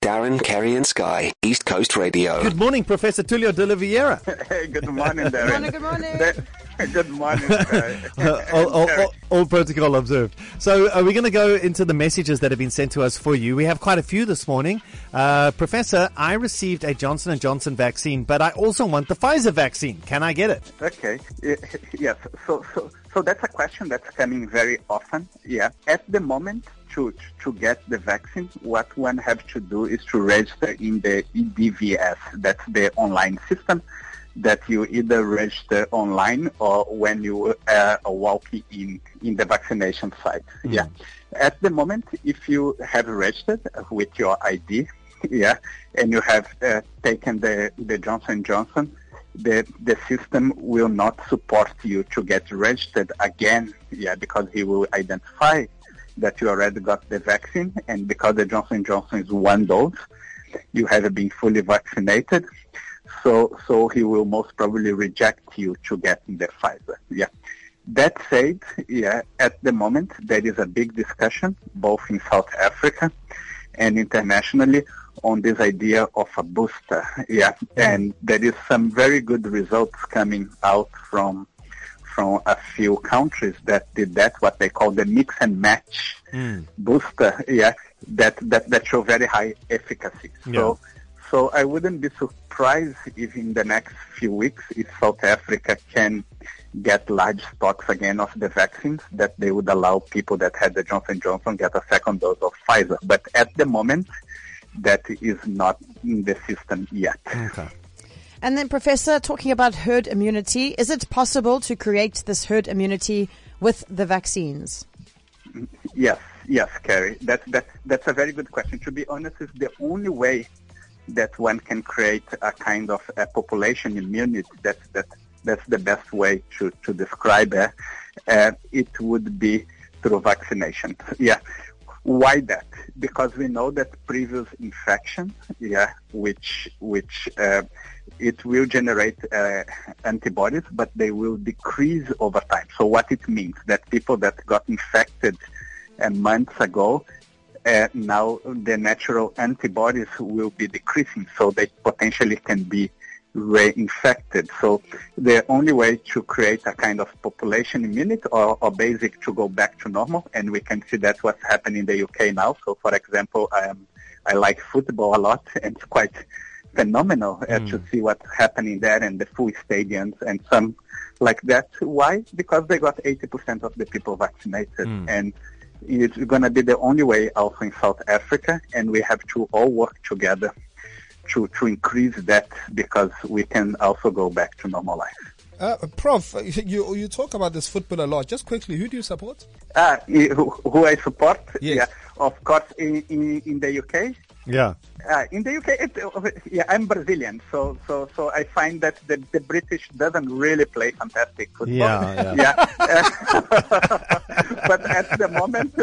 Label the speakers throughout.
Speaker 1: Darren, Kerry and Sky, East Coast Radio.
Speaker 2: Good morning, Professor Tulio de Oliveira.
Speaker 3: Hey, good morning, Darren.
Speaker 4: Good morning.
Speaker 3: Good morning, Sky.
Speaker 2: All protocol observed. So we're going to go into the messages that have been sent to us for you. We have quite a few this morning. Professor, I received a Johnson & Johnson vaccine, but I also want the Pfizer vaccine. Can I get it?
Speaker 3: Okay. Yes. So that's a question that's coming very often. Yeah. At the moment, to get the vaccine, what one has to do is to register in the EDVS. That's the online system that you either register online or when you walk in the vaccination site. Mm. Yeah. At the moment, if you have registered with your ID, yeah, and you have taken the Johnson & Johnson, the system will not support you to get registered again, yeah, because he will identify that you already got the vaccine, and because the Johnson & Johnson is one dose, you have been fully vaccinated, so he will most probably reject you to get the Pfizer. Yeah. That said, yeah, at the moment there is a big discussion both in South Africa and internationally on this idea of a booster. Yeah, and there is some very good results coming out from a few countries that did that, what they call the mix and match booster, yeah, that show very high efficacy. Yeah. So I wouldn't be surprised if in the next few weeks, if South Africa can get large stocks again of the vaccines, that they would allow people that had the Johnson & Johnson get a second dose of Pfizer. But at the moment, that is not in the system yet.
Speaker 2: Okay.
Speaker 4: And then, Professor, talking about herd immunity, is it possible to create this herd immunity with the vaccines?
Speaker 3: Yes, Kerry. That's a very good question. To be honest, it's the only way that one can create a kind of a population immunity. That's the best way to describe it. It would be through vaccination. Yeah. Why that? Because we know that previous infection, yeah, which it will generate antibodies, but they will decrease over time. So what it means that people that got infected months ago, now the natural antibodies will be decreasing, so they potentially can be reinfected. So the only way to create a kind of population immunity or basic to go back to normal, and we can see that's what's happening in the UK now. So for example, I like football a lot, and it's quite phenomenal to see what's happening there and the full stadiums and some like that. Why? Because they got 80% of the people vaccinated, and it's going to be the only way also in South Africa, and we have to all work together to increase that, because we can also go back to normal life.
Speaker 5: Prof, you talk about this football a lot. Just quickly, who do you support?
Speaker 3: Who I support?
Speaker 5: Yes.
Speaker 3: Yeah, of course, in the UK.
Speaker 2: Yeah.
Speaker 3: In the UK, I'm Brazilian, so I find that the British doesn't really play fantastic football.
Speaker 2: Yeah.
Speaker 3: But at the moment,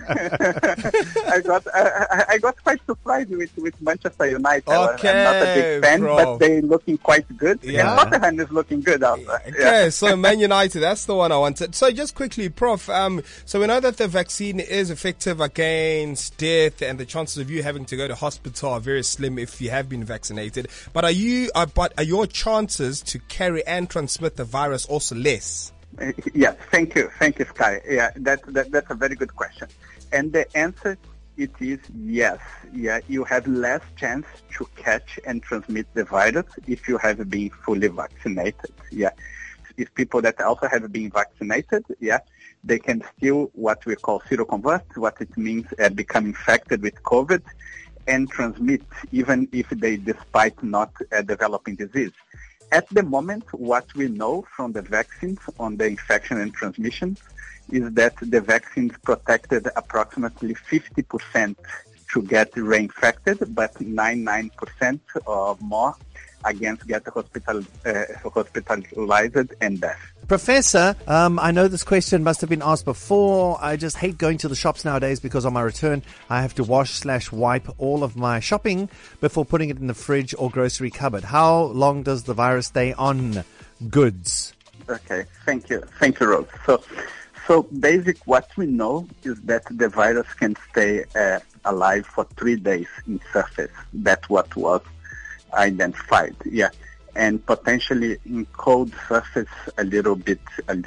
Speaker 3: I got quite surprised with Manchester United.
Speaker 5: Okay,
Speaker 3: I'm not a big fan, but they're looking quite good.
Speaker 5: Yeah.
Speaker 3: And Tottenham is looking good also.
Speaker 5: Okay, so Man United, that's the one I wanted. So just quickly, Prof, so we know that the vaccine is effective against death, and the chances of you having to go to hospital are very slim if you have been vaccinated. But are your chances to carry and transmit the virus also less?
Speaker 3: Yes, thank you, Sky. Yeah, that's a very good question, and the answer it is yes. Yeah, you have less chance to catch and transmit the virus if you have been fully vaccinated. Yeah, if people that also have been vaccinated, yeah, they can still what we call seroconvert, what it means become infected with COVID and transmit even if they despite not developing disease. At the moment, what we know from the vaccines on the infection and transmission is that the vaccines protected approximately 50% to get reinfected, but 99% or more against get hospitalized and death.
Speaker 2: Professor, I know this question must have been asked before. I just hate going to the shops nowadays because on my return, I have to wash/wipe all of my shopping before putting it in the fridge or grocery cupboard. How long does the virus stay on goods?
Speaker 3: Okay, thank you, Rose. So basic, what we know is that the virus can stay alive for 3 days in surface. That's what was identified. Yeah. And potentially in cold surface a little bit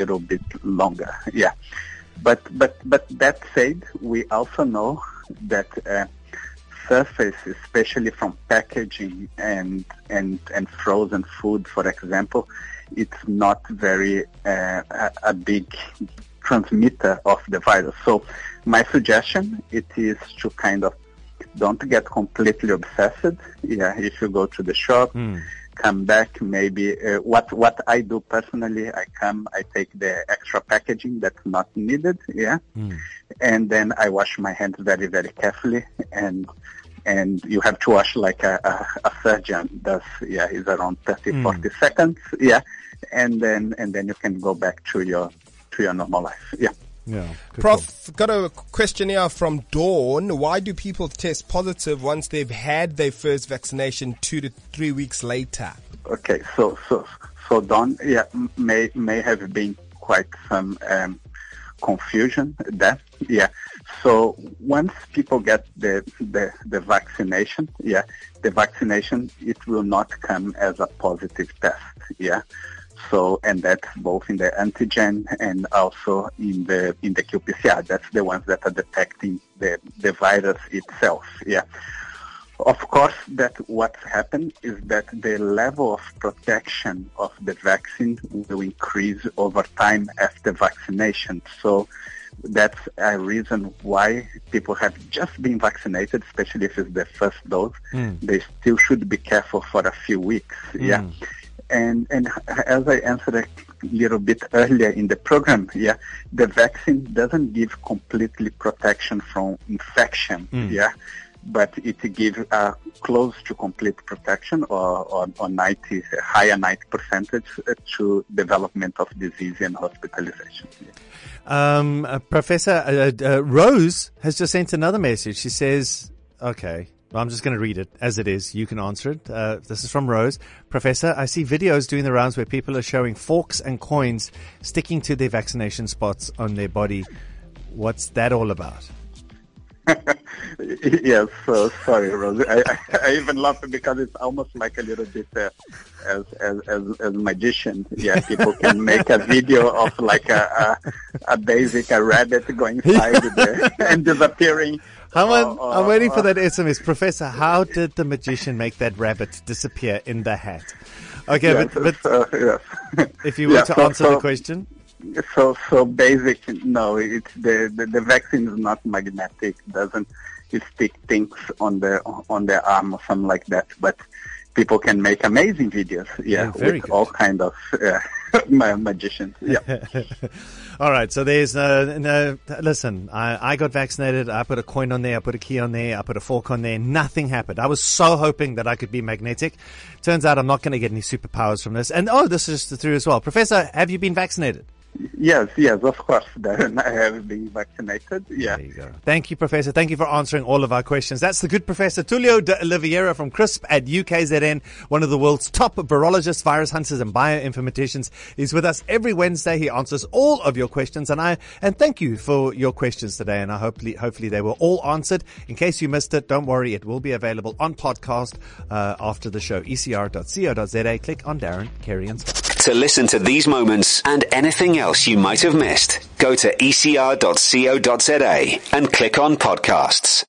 Speaker 3: longer. Yeah. But that said, we also know that surface, especially from packaging and frozen food, for example, it's not very a big transmitter of the virus. So my suggestion, it is to kind of don't get completely obsessed. Yeah, if you go to the shop, come back, maybe what I do personally, I take the extra packaging that's not needed, yeah, and then I wash my hands very, very carefully, and you have to wash like a surgeon does, yeah, is around 30-40 seconds, yeah, and then you can go back to your normal life, yeah.
Speaker 2: Yeah,
Speaker 5: Prof, got a question here from Dawn. Why do people test positive once they've had their first vaccination 2 to 3 weeks later?
Speaker 3: Okay, so Dawn, yeah, may have been quite some confusion there. Yeah. So once people get the vaccination, yeah, the vaccination, it will not come as a positive test. Yeah. So, and that's both in the antigen and also in the qPCR. That's the ones that are detecting the virus itself. Yeah. Of course, that what happened is that the level of protection of the vaccine will increase over time after vaccination. So that's a reason why people have just been vaccinated, especially if it's the first dose. They still should be careful for a few weeks. Yeah. And as I answered a little bit earlier in the program, yeah, the vaccine doesn't give completely protection from infection, yeah, but it gives close to complete protection or 90, higher 90% to development of disease and hospitalization. Yeah.
Speaker 2: Professor Rose has just sent another message. She says, okay, well, I'm just going to read it as it is. You can answer it. This is from Rose. Professor, I see videos doing the rounds where people are showing forks and coins sticking to their vaccination spots on their body. What's that all about?
Speaker 3: Yes, so sorry, Rose. I even laugh because it's almost like a little bit as magician. Yeah, people can make a video of like a rabbit going inside there and disappearing.
Speaker 2: I'm waiting for that SMS. Professor, how did the magician make that rabbit disappear in the hat? Okay,
Speaker 3: yes,
Speaker 2: but if you were to answer the question.
Speaker 3: So basic, no, it's the vaccine is not magnetic, doesn't stick things on the arm or something like that, but people can make amazing videos, yeah, with good. All kind of magicians, yeah.
Speaker 2: All right, so there's no. Listen, I got vaccinated. I put a coin on there. I put a key on there. I put a fork on there. Nothing happened. I was so hoping that I could be magnetic. Turns out I'm not going to get any superpowers from this. And this is true as well. Professor, have you been vaccinated?
Speaker 3: Yes, of course. I have been vaccinated. Yeah.
Speaker 2: There you go. Thank you, Professor. Thank you for answering all of our questions. That's the good Professor Tullio de Oliveira from CRISP at UKZN, one of the world's top virologists, virus hunters, and bioinformaticians. He's with us every Wednesday. He answers all of your questions, and thank you for your questions today. And hopefully they were all answered. In case you missed it, don't worry. It will be available on podcast after the show. ECR.co.za. Click on Darren, Kerry, and Scott.
Speaker 1: To listen to these moments and anything else you might have missed, go to ecr.co.za and click on podcasts.